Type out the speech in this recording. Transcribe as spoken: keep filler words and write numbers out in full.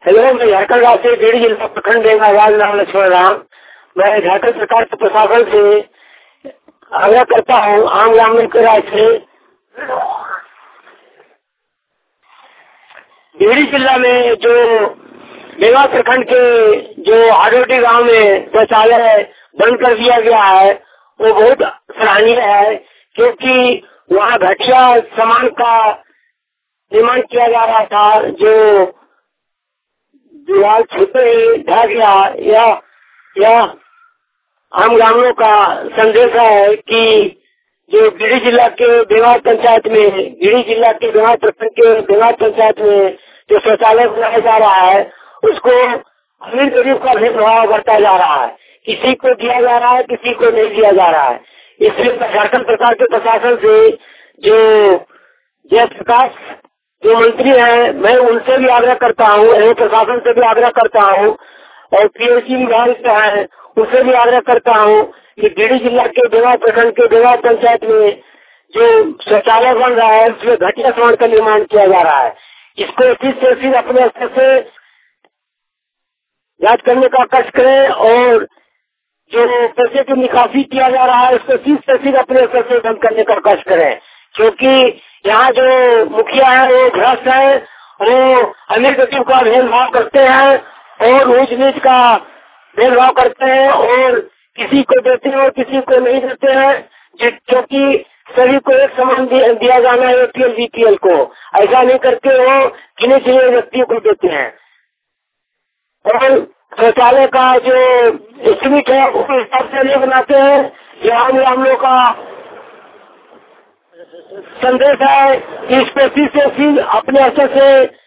Hello, मैं झारखंड राज्य गिरिडीह जिला प्रखंड आवाज नाम लक्ष्मण राम। मैं झारखंड सरकार के प्रशासन से आग्रह करता हूँ आम ग्रामीण के राय से गिरिडीह जिला में जो बेवा प्रखंड के जो हाडोटी गांव में शौचालय बंद कर दिया गया है वो बहुत सराहनीय है, क्योंकि वहाँ घटिया सामान का निर्माण किया जा रहा था जो दीवार छुपे ही ढह गया। यह यह आम ग्रामीणों का संदेश है कि जो गिरिडीह जिला के बेवा पंचायत में गिरिडीह जिला के बेवा प्रखंड के बेवा पंचायत में जो शौचालय बनाया जा रहा है उसको अमीर गरीब का भेदभाव बढ़ता जा रहा है, किसी को दिया जा रहा है किसी को नहीं दिया जा रहा है। इसलिए झारखंड सरकार के प्रशासन से जो जयप्रकाश जो मंत्री हैं मैं उनसे भी आग्रह करता हूँ, एवं प्रशासन से भी आग्रह करता हूँ और पीएचई विभाग से है उससे भी आग्रह करता हूँ कि गिरिडीह जिला के बेवा प्रखंड के बेवा पंचायत में जो शौचालय बन रहा है उसमें घटिया सामान का निर्माण किया जा रहा है। इसको सिर्फ से सिर्फ अपने स्तर से जांच करने का कष्ट करें और जो पैसे की निकासी किया जा रहा है उसको सिर्फ से सिर्फ अपने स्तर से बंद करने का कष्ट करें, क्योंकि यहाँ जो मुखिया है वो भ्रष्ट है, वो अमीर गरीब का भेदभाव करते हैं और ऊंच नीच का भेदभाव करते हैं और किसी को देते हैं और किसी को नहीं देते हैं, क्योंकि सभी को एक समान दिया जाना है एपीएल बीपीएल को, ऐसा नहीं करके वो गिने चुने व्यक्तियों को देते हैं। और शौचालय का जो एस्टिमेट है उस हिसाब से नहीं बनाते हैं। जो आम हम लोग का संदेश है कि इस पे फिर से फिर अपने स्तर से